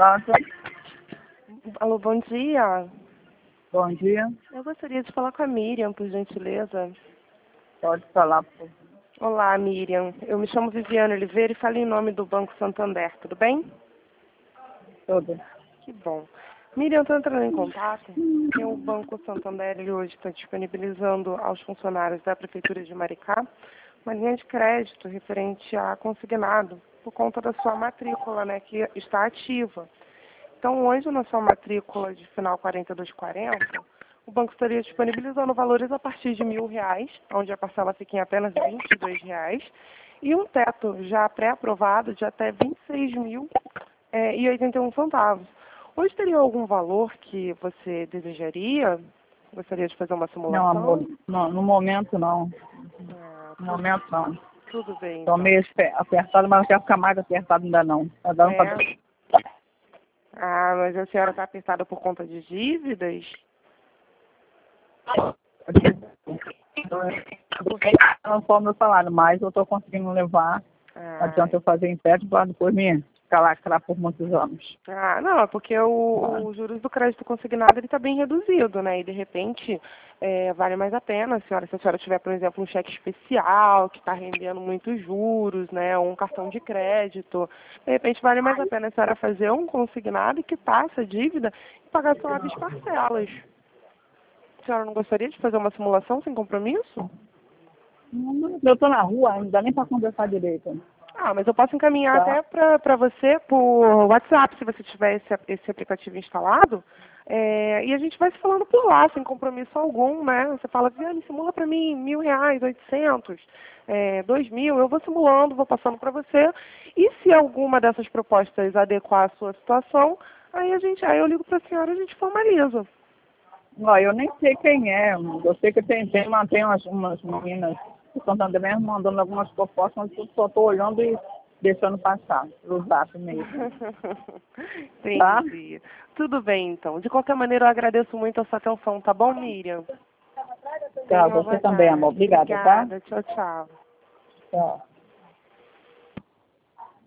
Pronto. Alô, bom dia. Bom dia. Eu gostaria de falar com a Miriam, por gentileza. Pode falar, por favor. Olá, Miriam. Eu me chamo Viviane Oliveira e falo em nome do Banco Santander, tudo bem? Tudo. Que bom. Miriam, estou entrando em contato porque o Banco Santander ele hoje está disponibilizando aos funcionários da Prefeitura de Maricá uma linha de crédito referente a consignado por conta da sua matrícula, né, que está ativa. Então, hoje, na sua matrícula de final 4240, o banco estaria disponibilizando valores a partir de R$ 1.000, onde a parcela fica em apenas R$ 22, e um teto já pré-aprovado de até R$ 26.081. Hoje teria algum valor que você desejaria? Gostaria de fazer uma Não, simulação? amor, não, no momento não. Ah, No momento não. tudo bem, Estou então. meio apertado, mas não quero ficar mais apertado ainda não. Tá dando pra... Ah, mas a senhora está apertada por conta de dívidas? Não foi o meu salário, mas eu estou conseguindo levar. Não adianta eu fazer empréstimo para depois me calacrar por muitos anos. Não, é porque os juros do crédito consignado ele está bem reduzido, né? E de repente vale mais a pena, se a senhora tiver, por exemplo, um cheque especial que está rendendo muitos juros, né? Ou um cartão de crédito, de repente vale mais a pena a senhora fazer um consignado e quitar essa dívida e pagar suaves parcelas. A senhora não gostaria de fazer uma simulação sem compromisso? Eu estou na rua, não dá nem para conversar direito. Mas eu posso encaminhar Tá. até para você por WhatsApp, se você tiver esse aplicativo instalado. E a gente vai se falando por lá, sem compromisso algum, né? Você fala, Viane, simula para mim R$ 1.000, 800, 2.000, eu vou simulando, vou passando para você. E se alguma dessas propostas adequar à sua situação, aí eu ligo para a senhora e a gente formaliza. Não, eu nem sei quem é. Eu sei que mantém umas meninas que estão também mandando algumas propostas, mas eu só estou olhando e deixando passar, pelo zap mesmo. Entendi. Tá? Tudo bem, então. De qualquer maneira, eu agradeço muito a sua atenção, tá bom, Miriam? Tchau, você também, amor. Obrigada, tá? Obrigada. Tchau, tchau. Tchau.